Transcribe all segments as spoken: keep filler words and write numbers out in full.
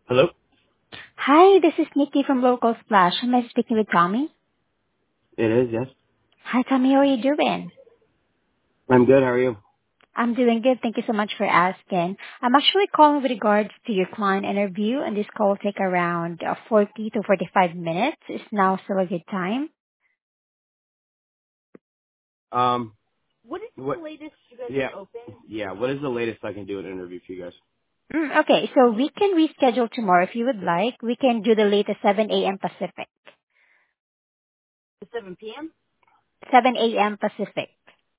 Hello? Hi, this is Nikki from Local Splash. Am I speaking with Tommy? It is, yes. Hi, Tommy. How are you doing? I'm good. How are you? I'm doing good. Thank you so much for asking. I'm actually calling with regards to your client interview, and this call will take around uh, forty to forty-five minutes. Is now still a good time? Um, What is what? the latest you guys Yeah, are open? yeah. What is the latest I can do an interview for you guys? Mm, okay, so we can reschedule tomorrow if you would like. We can do the latest seven a.m. Pacific. seven p.m.? seven a.m. Pacific.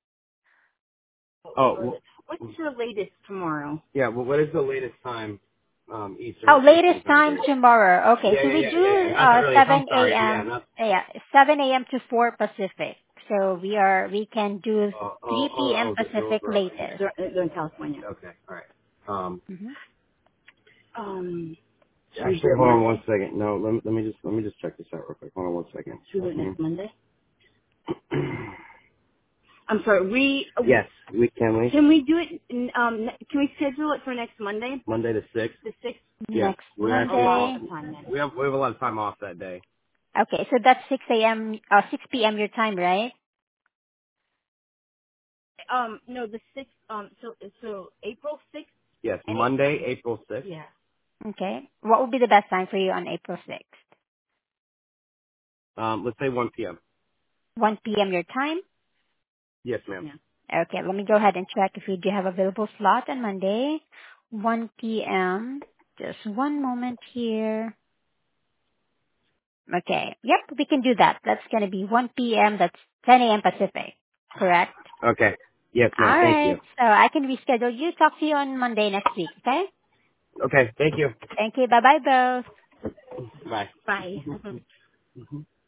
Oh, Or well, the, what's your latest tomorrow? yeah. Well, what is the latest time? Um, Eastern Oh, Eastern latest time time frame. tomorrow. Okay, Yeah, so yeah, we yeah, yeah, do yeah. Not the uh earliest. I'm seven sorry. Yeah, a.m. not. Yeah, seven a.m. to four Pacific. So we are we can do Oh, oh, three oh, p.m. oh. They're Pacific over. latest. They're, they're in California. Okay, all right. Um, hmm Um, should we do actually, it hold on Monday? one second. No, let me let me just let me just check this out real quick. Hold on one second. Should we do it Mhm. next Monday? I'm sorry, we, uh, Yes, we can we can we do it, in, um, ne- can we schedule it for next Monday? Monday the sixth. The sixth? Yes, Next we're A actually lot off. Monday. of time then. We have we have a lot of time off that day. Okay, so that's six a.m. Uh, six p.m. your time, right? Um, no, the sixth, um, so, so April sixth Yes, at eight Monday, p.m. April sixth. Yeah. Okay. What would be the best time for you on April sixth? Um, let's say one p.m. one p.m. your time? Yes, ma'am. Yeah. Okay, let me go ahead and check if we do have available slot on Monday, one p.m. Just one moment here. Okay. Yep, we can do that. That's going to be one p.m. That's ten a.m. Pacific. Correct? Okay. Yes, All ma'am. Thank you. right. So I can reschedule you. Talk to you on Monday next week. Okay? Okay. Thank you. Thank you. Bye-bye, both. Bye. Bye.